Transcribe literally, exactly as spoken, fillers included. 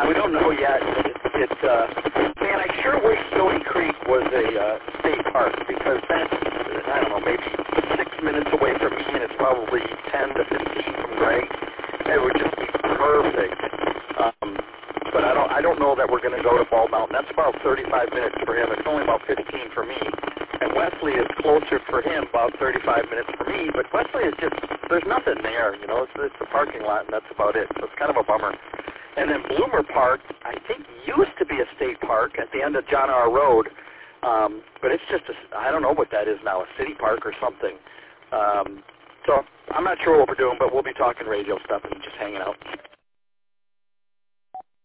Yeah, we don't know yet. It, it uh, man, I sure wish Stony Creek was a uh, state park because that's, I don't know, maybe six minutes away from me, and it's probably ten to fifteen from Greg. It would just be perfect. Um, but I don't, I don't know that we're going to go to Bald Mountain. That's about thirty-five minutes for him. It's only about fifteen for me. And Wesley is closer for him, about thirty-five minutes for me. But Wesley is just, there's nothing there, you know. It's, it's a parking lot, and that's about it. So it's kind of a bummer. And then Bloomer Park, I think, used to be a state park at the end of John R. Road. Um, but it's just, a, I don't know what that is now, a city park or something. Um, so I'm not sure what we're doing, but we'll be talking radio stuff and just hanging out.